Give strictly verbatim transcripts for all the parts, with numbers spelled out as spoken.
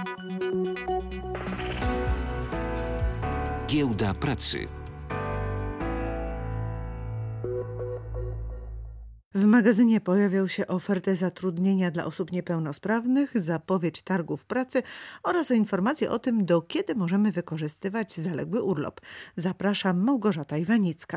Giełda pracy. W magazynie pojawią się oferty zatrudnienia dla osób niepełnosprawnych, zapowiedź targów pracy oraz informacje o tym, do kiedy możemy wykorzystywać zaległy urlop. Zapraszam, Małgorzata Iwanicka.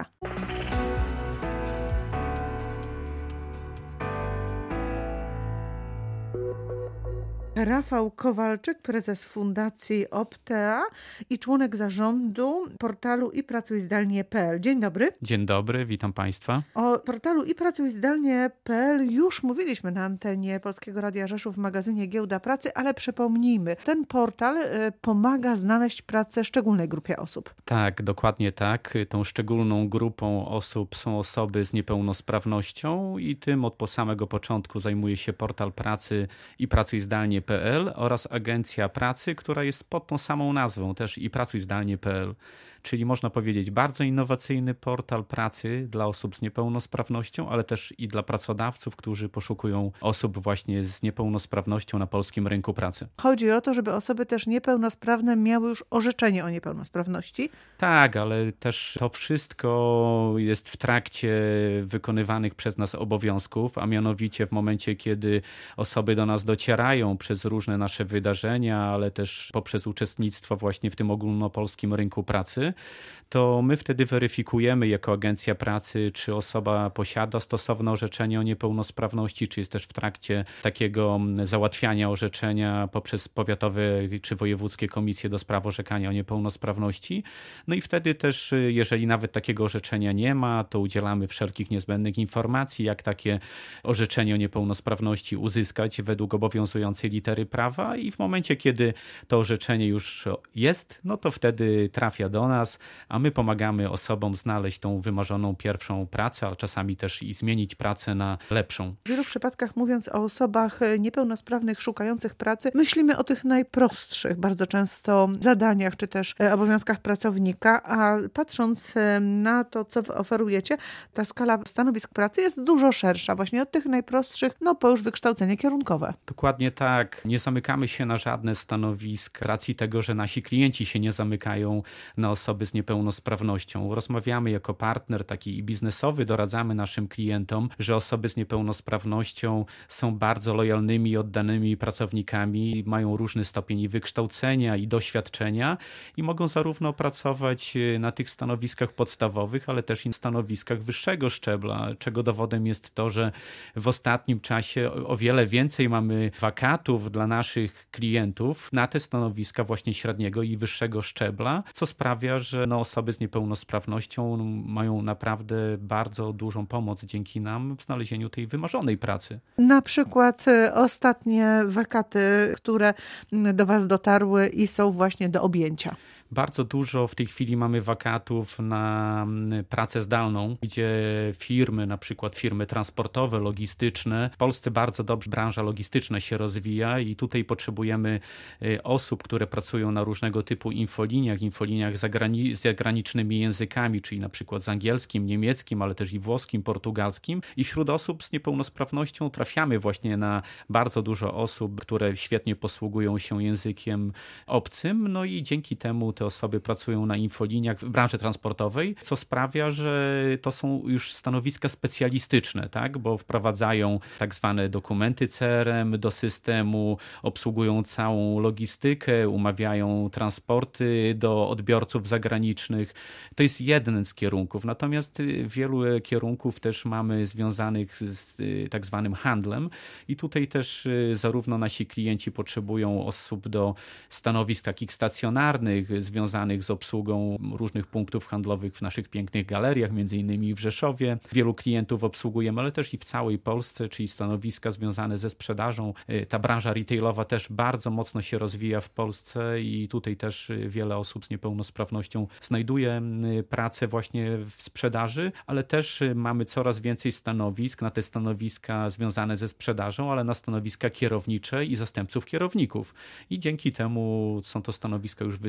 Rafał Kowalczyk, prezes Fundacji Optea i członek zarządu portalu i pracuj zdalnie kropka p l. Dzień dobry. Dzień dobry, witam Państwa. O portalu i pracuj zdalnie kropka p l już mówiliśmy na antenie Polskiego Radia Rzeszów w magazynie Giełda Pracy, ale przypomnijmy, ten portal pomaga znaleźć pracę szczególnej grupie osób. Tak, dokładnie tak. Tą szczególną grupą osób są osoby z niepełnosprawnością i tym od po samego początku zajmuje się portal pracy i pracuj zdalnie kropka p l oraz agencja pracy, która jest pod tą samą nazwą, też i pracuj zdalnie kropka p l. Czyli można powiedzieć bardzo innowacyjny portal pracy dla osób z niepełnosprawnością, ale też i dla pracodawców, którzy poszukują osób właśnie z niepełnosprawnością na polskim rynku pracy. Chodzi o to, żeby osoby też niepełnosprawne miały już orzeczenie o niepełnosprawności? Tak, ale też to wszystko jest w trakcie wykonywanych przez nas obowiązków, a mianowicie w momencie, kiedy osoby do nas docierają przez różne nasze wydarzenia, ale też poprzez uczestnictwo właśnie w tym ogólnopolskim rynku pracy, to my wtedy weryfikujemy jako agencja pracy, czy osoba posiada stosowne orzeczenie o niepełnosprawności, czy jest też w trakcie takiego załatwiania orzeczenia poprzez powiatowe czy wojewódzkie komisje do spraw orzekania o niepełnosprawności. No i wtedy też, jeżeli nawet takiego orzeczenia nie ma, to udzielamy wszelkich niezbędnych informacji, jak takie orzeczenie o niepełnosprawności uzyskać według obowiązującej litery prawa i w momencie, kiedy to orzeczenie już jest, no to wtedy trafia do nas, a my pomagamy osobom znaleźć tą wymarzoną pierwszą pracę, a czasami też i zmienić pracę na lepszą. W wielu przypadkach, mówiąc o osobach niepełnosprawnych szukających pracy, myślimy o tych najprostszych bardzo często zadaniach czy też obowiązkach pracownika, a patrząc na to, co wy oferujecie, ta skala stanowisk pracy jest dużo szersza, właśnie od tych najprostszych, no po już wykształcenie kierunkowe. Dokładnie tak. Nie zamykamy się na żadne stanowiska, z racji tego, że nasi klienci się nie zamykają na osoby z niepełnosprawnością. Rozmawiamy jako partner taki i biznesowy, doradzamy naszym klientom, że osoby z niepełnosprawnością są bardzo lojalnymi i oddanymi pracownikami, mają różny stopień wykształcenia i doświadczenia i mogą zarówno pracować na tych stanowiskach podstawowych, ale też i stanowiskach wyższego szczebla, czego dowodem jest to, że w ostatnim czasie o wiele więcej mamy wakatów dla naszych klientów na te stanowiska właśnie średniego i wyższego szczebla, co sprawia, że no, osoby z niepełnosprawnością mają naprawdę bardzo dużą pomoc dzięki nam w znalezieniu tej wymarzonej pracy. Na przykład ostatnie wakaty, które do Was dotarły i są właśnie do objęcia. Bardzo dużo w tej chwili mamy wakatów na pracę zdalną, gdzie firmy, na przykład firmy transportowe, logistyczne, w Polsce bardzo dobrze branża logistyczna się rozwija i tutaj potrzebujemy osób, które pracują na różnego typu infoliniach, infoliniach zagrani- z zagranicznymi językami, czyli na przykład z angielskim, niemieckim, ale też i włoskim, portugalskim. I wśród osób z niepełnosprawnością trafiamy właśnie na bardzo dużo osób, które świetnie posługują się językiem obcym, no i dzięki temu te osoby pracują na infoliniach w branży transportowej, co sprawia, że to są już stanowiska specjalistyczne, tak? Bo wprowadzają tak zwane dokumenty C R M do systemu, obsługują całą logistykę, umawiają transporty do odbiorców zagranicznych. To jest jeden z kierunków. Natomiast wielu kierunków też mamy związanych z tak zwanym handlem i tutaj też zarówno nasi klienci potrzebują osób do stanowisk takich stacjonarnych, związanych z obsługą różnych punktów handlowych w naszych pięknych galeriach, między innymi w Rzeszowie. Wielu klientów obsługujemy, ale też i w całej Polsce, czyli stanowiska związane ze sprzedażą. Ta branża retailowa też bardzo mocno się rozwija w Polsce i tutaj też wiele osób z niepełnosprawnością znajduje pracę właśnie w sprzedaży, ale też mamy coraz więcej stanowisk na te stanowiska związane ze sprzedażą, ale na stanowiska kierownicze i zastępców kierowników. I dzięki temu są to stanowiska już wyższego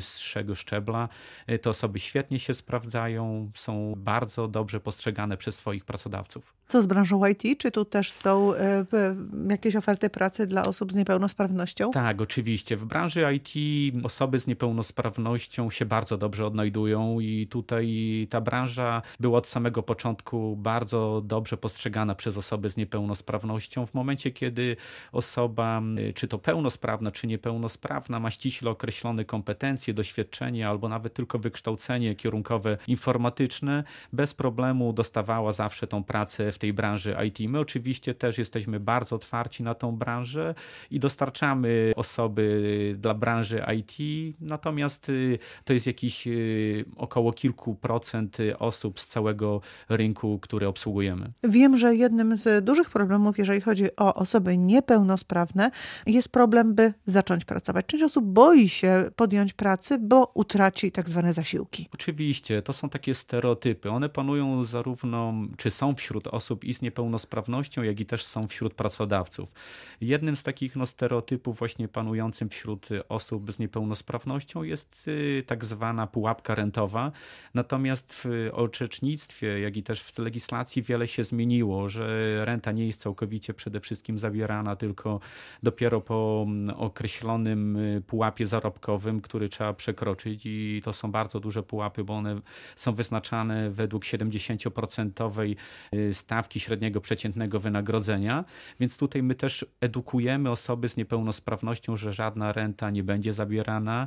każdego szczebla. Te osoby świetnie się sprawdzają, są bardzo dobrze postrzegane przez swoich pracodawców. Co z branżą I T? Czy tu też są e, jakieś oferty pracy dla osób z niepełnosprawnością? Tak, oczywiście. W branży I T osoby z niepełnosprawnością się bardzo dobrze odnajdują i tutaj ta branża była od samego początku bardzo dobrze postrzegana przez osoby z niepełnosprawnością. W momencie, kiedy osoba, czy to pełnosprawna, czy niepełnosprawna, ma ściśle określone kompetencje, doświadczenie albo nawet tylko wykształcenie kierunkowe informatyczne, bez problemu dostawała zawsze tą pracę w tej branży I T. My oczywiście też jesteśmy bardzo otwarci na tą branżę i dostarczamy osoby dla branży I T, natomiast to jest jakieś około kilku procent osób z całego rynku, który obsługujemy. Wiem, że jednym z dużych problemów, jeżeli chodzi o osoby niepełnosprawne, jest problem, by zacząć pracować. Część osób boi się podjąć pracy, bo utraci tak zwane zasiłki. Oczywiście, to są takie stereotypy. One panują zarówno, czy są wśród osób i z niepełnosprawnością, jak i też są wśród pracodawców. Jednym z takich no, stereotypów właśnie panującym wśród osób z niepełnosprawnością jest tak zwana pułapka rentowa. Natomiast w orzecznictwie, jak i też w legislacji wiele się zmieniło, że renta nie jest całkowicie przede wszystkim zabierana, tylko dopiero po określonym pułapie zarobkowym, który trzeba przekroczyć i to są bardzo duże pułapy, bo one są wyznaczane według siedemdziesięcioprocentowej stawki średniego przeciętnego wynagrodzenia, więc tutaj my też edukujemy osoby z niepełnosprawnością, że żadna renta nie będzie zabierana,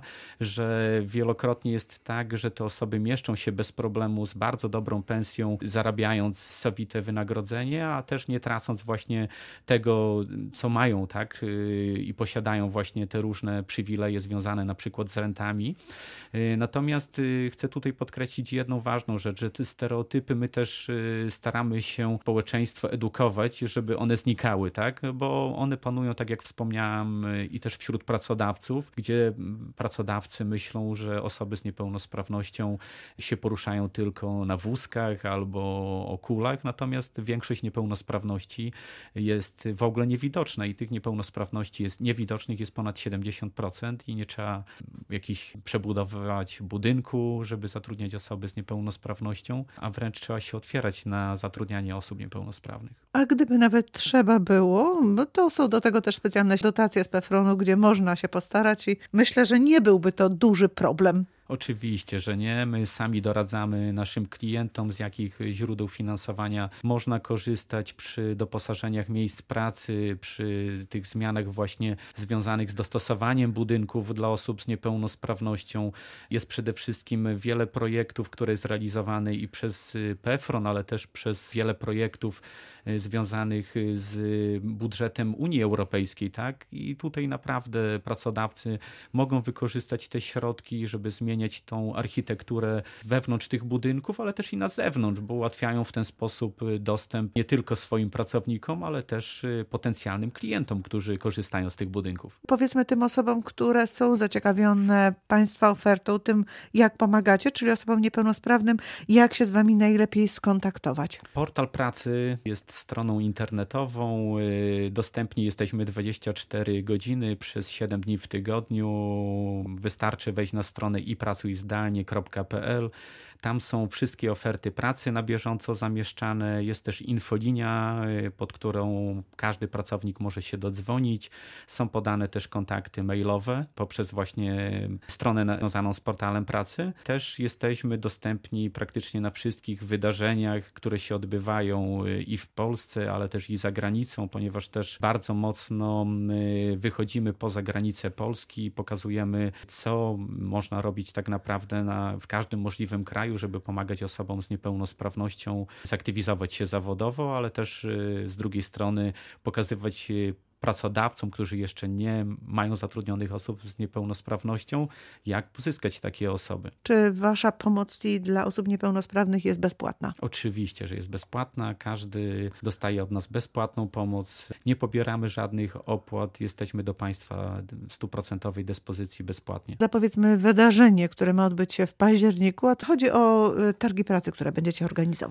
że wielokrotnie jest tak, że te osoby mieszczą się bez problemu z bardzo dobrą pensją, zarabiając sowite wynagrodzenie, a też nie tracąc właśnie tego, co mają, tak, i posiadają właśnie te różne przywileje związane na przykład z rentami. Natomiast chcę tutaj podkreślić jedną ważną rzecz, że te stereotypy my też staramy się społeczeństwo edukować, żeby one znikały, tak? Bo one panują, tak jak wspomniałem, i też wśród pracodawców, gdzie pracodawcy myślą, że osoby z niepełnosprawnością się poruszają tylko na wózkach albo o kulach, natomiast większość niepełnosprawności jest w ogóle niewidoczna i tych niepełnosprawności jest niewidocznych jest ponad siedemdziesiąt procent i nie trzeba jakichś przebudowywać budynku, żeby zatrudniać osoby z niepełnosprawnością, a wręcz trzeba się otwierać na zatrudnianie osób niepełnosprawnych. A gdyby nawet trzeba było, no to są do tego też specjalne dotacje z PFRON-u, gdzie można się postarać i myślę, że nie byłby to duży problem. Oczywiście, że nie. My sami doradzamy naszym klientom, z jakich źródeł finansowania można korzystać przy doposażeniach miejsc pracy, przy tych zmianach właśnie związanych z dostosowaniem budynków dla osób z niepełnosprawnością. Jest przede wszystkim wiele projektów, które jest realizowane i przez PFRON, ale też przez wiele projektów związanych z budżetem Unii Europejskiej, tak? I tutaj naprawdę pracodawcy mogą wykorzystać te środki, żeby zmieniać tą architekturę wewnątrz tych budynków, ale też i na zewnątrz, bo ułatwiają w ten sposób dostęp nie tylko swoim pracownikom, ale też potencjalnym klientom, którzy korzystają z tych budynków. Powiedzmy tym osobom, które są zaciekawione Państwa ofertą, tym jak pomagacie, czyli osobom niepełnosprawnym, jak się z Wami najlepiej skontaktować. Portal pracy jest stroną internetową. Dostępni jesteśmy dwadzieścia cztery godziny przez siedem dni w tygodniu. Wystarczy wejść na stronę i pracuj zdalnie kropka p l. Tam są wszystkie oferty pracy na bieżąco zamieszczane. Jest też infolinia, pod którą każdy pracownik może się dodzwonić. Są podane też kontakty mailowe poprzez właśnie stronę związaną z portalem pracy. Też jesteśmy dostępni praktycznie na wszystkich wydarzeniach, które się odbywają i w Polsce, ale też i za granicą, ponieważ też bardzo mocno wychodzimy poza granice Polski, pokazujemy, co można robić tak naprawdę na, w każdym możliwym kraju, żeby pomagać osobom z niepełnosprawnością zaktywizować się zawodowo, ale też z drugiej strony pokazywać pracodawcom, którzy jeszcze nie mają zatrudnionych osób z niepełnosprawnością, jak pozyskać takie osoby. Czy wasza pomoc dla osób niepełnosprawnych jest bezpłatna? Oczywiście, że jest bezpłatna. Każdy dostaje od nas bezpłatną pomoc. Nie pobieramy żadnych opłat. Jesteśmy do Państwa w stuprocentowej dyspozycji bezpłatnie. Zapowiedzmy wydarzenie, które ma odbyć się w październiku, a chodzi o targi pracy, które będziecie organizować.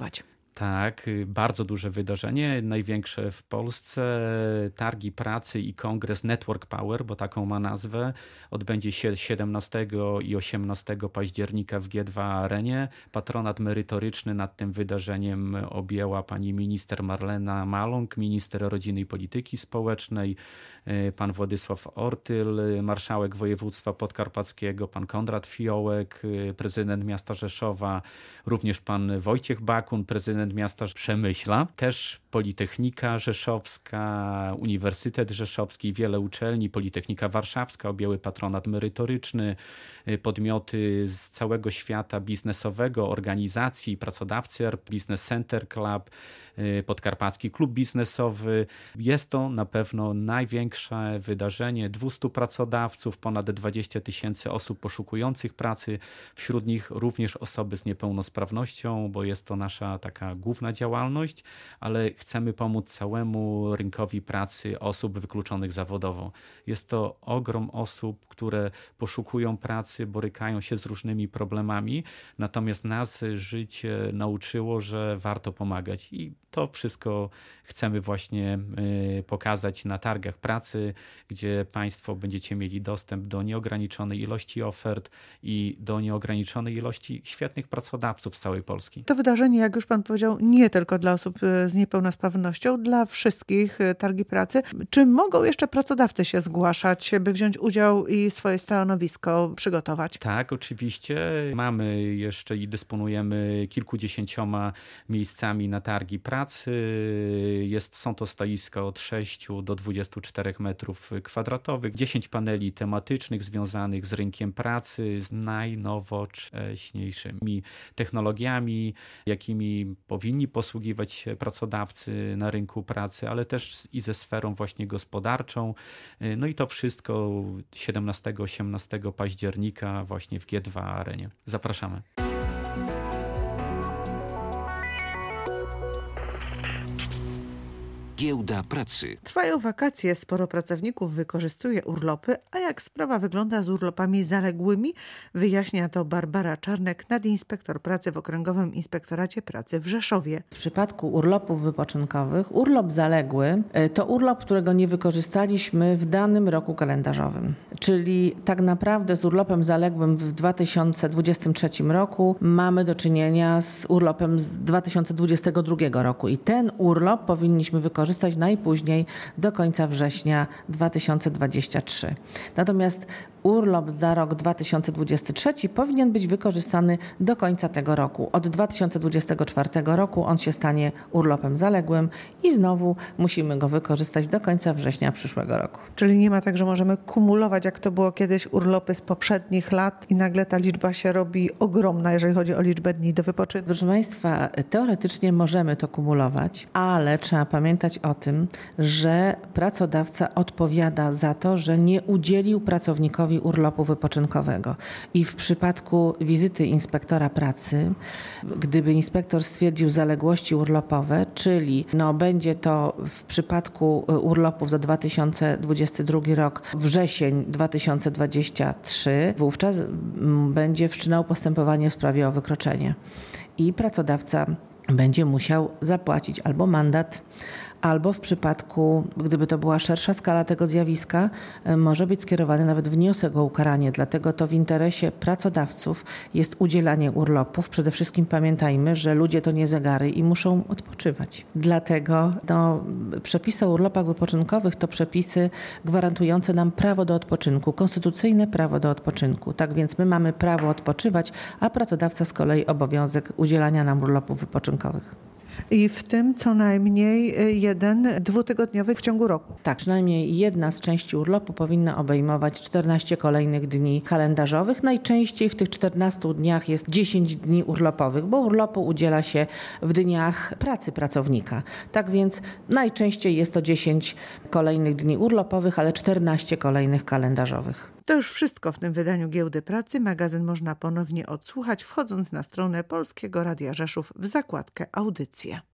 Tak, bardzo duże wydarzenie, największe w Polsce. Targi Pracy i Kongres Network Power, bo taką ma nazwę, odbędzie się siedemnastego i osiemnastego października w G dwa Arenie. Patronat merytoryczny nad tym wydarzeniem objęła pani minister Marlena Maląg, minister rodziny i polityki społecznej, pan Władysław Ortyl, marszałek województwa podkarpackiego, pan Konrad Fiołek, prezydent miasta Rzeszowa, również pan Wojciech Bakun, prezydent miasta Przemyśla, też Politechnika Rzeszowska, Uniwersytet Rzeszowski, wiele uczelni, Politechnika Warszawska objęły patronat merytoryczny, podmioty z całego świata biznesowego, organizacji, pracodawcy, Business Center Club, Podkarpacki Klub Biznesowy. Jest to na pewno największe wydarzenie. dwieście pracodawców, ponad dwadzieścia tysięcy osób poszukujących pracy, wśród nich również osoby z niepełnosprawnością, bo jest to nasza taka główna działalność, ale chcemy pomóc całemu rynkowi pracy osób wykluczonych zawodowo. Jest to ogrom osób, które poszukują pracy, borykają się z różnymi problemami, natomiast nas życie nauczyło, że warto pomagać i to wszystko chcemy właśnie pokazać na targach pracy, gdzie Państwo będziecie mieli dostęp do nieograniczonej ilości ofert i do nieograniczonej ilości świetnych pracodawców z całej Polski. To wydarzenie, jak już Pan powiedział, nie tylko dla osób z niepełnosprawnością, dla wszystkich targi pracy. Czy mogą jeszcze pracodawcy się zgłaszać, by wziąć udział i swoje stanowisko przygotować? Tak, oczywiście. Mamy jeszcze i dysponujemy kilkudziesięcioma miejscami na targi pracy. Jest, są to stoiska od sześciu do dwudziestu czterech metrów kwadratowych, dziesięć paneli tematycznych związanych z rynkiem pracy, z najnowocześniejszymi technologiami, jakimi powinni posługiwać się pracodawcy na rynku pracy, ale też i ze sferą właśnie gospodarczą. No i to wszystko siedemnastego osiemnastego października właśnie w G dwa Arenie. Zapraszamy. Giełda pracy. Trwają wakacje, sporo pracowników wykorzystuje urlopy, a jak sprawa wygląda z urlopami zaległymi, wyjaśnia to Barbara Czarnek, nadinspektor pracy w Okręgowym Inspektoracie Pracy w Rzeszowie. W przypadku urlopów wypoczynkowych urlop zaległy to urlop, którego nie wykorzystaliśmy w danym roku kalendarzowym. Czyli tak naprawdę z urlopem zaległym w dwa tysiące dwudziestym trzecim roku mamy do czynienia z urlopem z dwa tysiące dwudziestego drugiego roku i ten urlop powinniśmy wykorzystać najpóźniej do końca września dwa tysiące dwudziestego trzeciego. Natomiast urlop za rok dwa tysiące dwudziesty trzeci powinien być wykorzystany do końca tego roku. Od dwa tysiące dwudziestego czwartego roku on się stanie urlopem zaległym i znowu musimy go wykorzystać do końca września przyszłego roku. Czyli nie ma tak, że możemy kumulować, jak to było kiedyś, urlopy z poprzednich lat i nagle ta liczba się robi ogromna, jeżeli chodzi o liczbę dni do wypoczynku. Proszę Państwa, teoretycznie możemy to kumulować, ale trzeba pamiętać o tym, że pracodawca odpowiada za to, że nie udzielił pracownikowi urlopu wypoczynkowego. I w przypadku wizyty inspektora pracy, gdyby inspektor stwierdził zaległości urlopowe, czyli no, będzie to w przypadku urlopów za dwa tysiące dwudziesty drugi rok wrzesień dwa tysiące dwudziesty trzeci, wówczas będzie wszczynał postępowanie w sprawie o wykroczenie. I pracodawca będzie musiał zapłacić albo mandat, albo w przypadku, gdyby to była szersza skala tego zjawiska, może być skierowany nawet wniosek o ukaranie. Dlatego to w interesie pracodawców jest udzielanie urlopów. Przede wszystkim pamiętajmy, że ludzie to nie zegary i muszą odpoczywać. Dlatego no, przepisy o urlopach wypoczynkowych to przepisy gwarantujące nam prawo do odpoczynku, konstytucyjne prawo do odpoczynku. Tak więc my mamy prawo odpoczywać, a pracodawca z kolei obowiązek udzielania nam urlopów wypoczynkowych. I w tym co najmniej jeden dwutygodniowy w ciągu roku. Tak, przynajmniej jedna z części urlopu powinna obejmować czternaście kolejnych dni kalendarzowych. Najczęściej w tych czternastu dniach jest dziesięć dni urlopowych, bo urlopu udziela się w dniach pracy pracownika. Tak więc najczęściej jest to dziesięć kolejnych dni urlopowych, ale czternaście kolejnych kalendarzowych. To już wszystko w tym wydaniu Giełdy Pracy. Magazyn można ponownie odsłuchać, wchodząc na stronę Polskiego Radia Rzeszów w zakładkę Audycje.